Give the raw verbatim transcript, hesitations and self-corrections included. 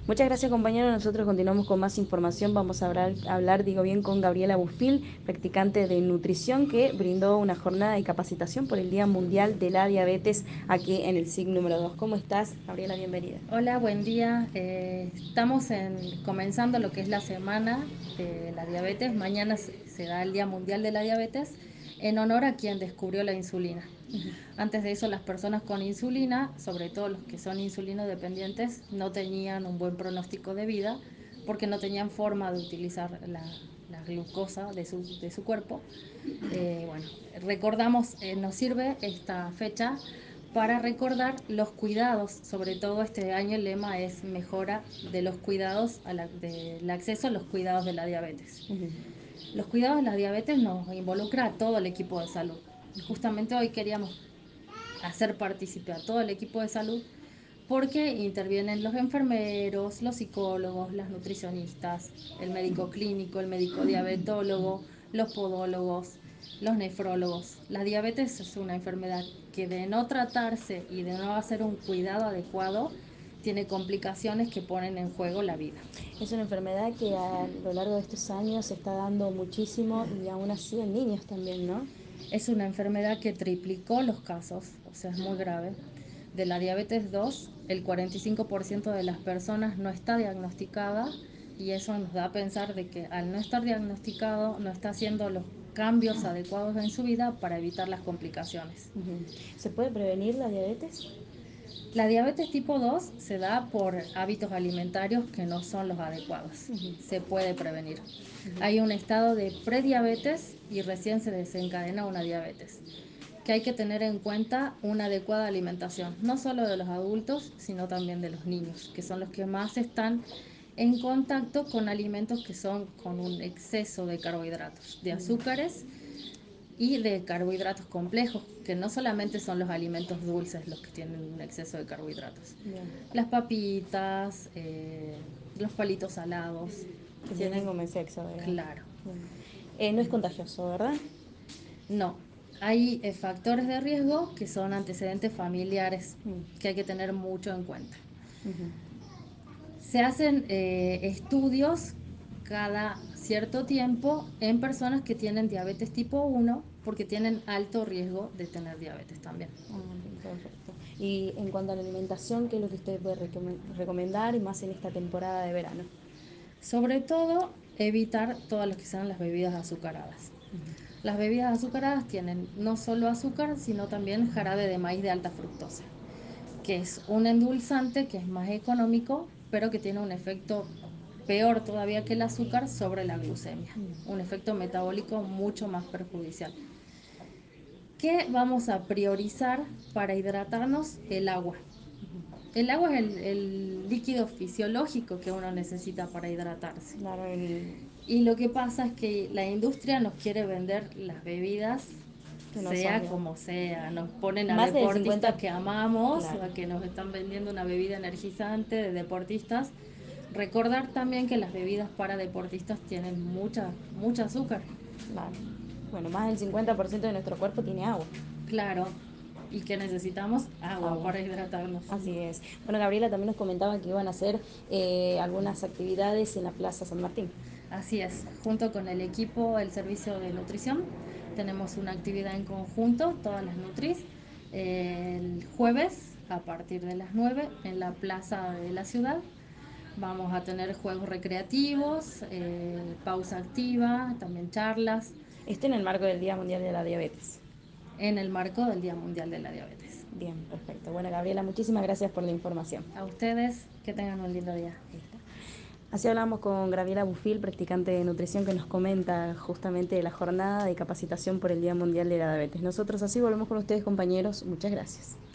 Muchas gracias, compañero. Nosotros continuamos con más información. Vamos a hablar, hablar, digo bien, con Gabriela Bufil, practicante de nutrición, que brindó una jornada de capacitación por el Día Mundial de la Diabetes aquí en el S I C número dos. ¿Cómo estás, Gabriela? Bienvenida. Hola, buen día. Eh, estamos en, comenzando lo que es la semana de la diabetes. Mañana se, se da el Día Mundial de la Diabetes en honor a quien descubrió la insulina. Ujú. Antes de eso, las personas con insulina, sobre todo los que son insulino dependientes, no tenían un buen pronóstico de vida porque no tenían forma de utilizar la, la glucosa de su, de su cuerpo. Eh, bueno, recordamos, eh, nos sirve esta fecha para recordar los cuidados, sobre todo este año el lema es mejora de los cuidados, a la, del acceso a los cuidados de la diabetes. Ujú. Los cuidados de la diabetes nos involucra a todo el equipo de salud. Justamente hoy queríamos hacer partícipe a todo el equipo de salud porque intervienen los enfermeros, los psicólogos, las nutricionistas, el médico clínico, el médico diabetólogo, los podólogos, los nefrólogos. La diabetes es una enfermedad que de no tratarse y de no hacer un cuidado adecuado tiene complicaciones que ponen en juego la vida. Es una enfermedad que a lo largo de estos años se está dando muchísimo y aún así en niños también, ¿no? Es una enfermedad que triplicó los casos, o sea, es muy grave. De la diabetes dos, el cuarenta y cinco por ciento de las personas no está diagnosticada y eso nos da a pensar de que al no estar diagnosticado no está haciendo los cambios adecuados en su vida para evitar las complicaciones. Ujú. ¿Se puede prevenir la diabetes? La diabetes tipo dos se da por hábitos alimentarios que no son los adecuados. Ujú. Se puede prevenir. Ujú. Hay un estado de prediabetes y recién se desencadena una diabetes. Que hay que tener en cuenta una adecuada alimentación, no solo de los adultos, sino también de los niños, que son los que más están en contacto con alimentos que son con un exceso de carbohidratos, de Bien. azúcares y de carbohidratos complejos, que no solamente son los alimentos dulces los que tienen un exceso de carbohidratos. Bien. Las papitas, eh, los palitos salados, Que tienen tienen, como ese sexo, digamos. claro, Bien. Eh, no es contagioso, ¿verdad? no. Hay eh, factores de riesgo que son antecedentes familiares Mm. que hay que tener mucho en cuenta. Ujú. Se hacen eh, estudios cada cierto tiempo en personas que tienen diabetes tipo uno porque tienen alto riesgo de tener diabetes también. Ah, bien, perfecto. Y en cuanto a la alimentación, ¿qué es lo que usted puede recome- recomendar y más en esta temporada de verano? Sobre todo, evitar todas las que sean las bebidas azucaradas. Ujú. Las bebidas azucaradas tienen no solo azúcar, sino también jarabe de maíz de alta fructosa, que es un endulzante que es más económico, pero que tiene un efecto peor todavía que el azúcar sobre la glucemia, Mm. un efecto metabólico mucho más perjudicial. ¿Qué vamos a priorizar para hidratarnos? El agua. El agua es el, el líquido fisiológico que uno necesita para hidratarse. Claro, el Y lo que pasa es que la industria nos quiere vender las bebidas que no son sea ya. como sea. Nos ponen a Más del deportistas cincuenta, que amamos, claro, a que nos están vendiendo una bebida energizante de deportistas. Recordar también que las bebidas para deportistas tienen mucha, mucha azúcar, claro. Bueno, más del cincuenta por ciento de nuestro cuerpo tiene agua. claro, y que necesitamos agua Agua. para hidratarnos. Así es. Bueno, Gabriela también nos comentaba que iban a hacer eh, algunas actividades en la Plaza San Martín. Así es, junto con el equipo, el servicio de nutrición, tenemos una actividad en conjunto, todas las Nutris, eh, el jueves a partir de las nueve en la plaza de la ciudad. Vamos a tener juegos recreativos, eh, pausa activa, también charlas Esto en el marco del Día Mundial de la Diabetes. en el marco del Día Mundial de la Diabetes. Bien, perfecto. Bueno, Gabriela, muchísimas gracias por la información. A ustedes, que tengan un lindo día. Ahí está. Así hablamos con Gabriela Bufil, practicante de nutrición, que nos comenta justamente de la jornada de capacitación por el Día Mundial de la Diabetes. Nosotros así volvemos con ustedes, compañeros. Muchas gracias.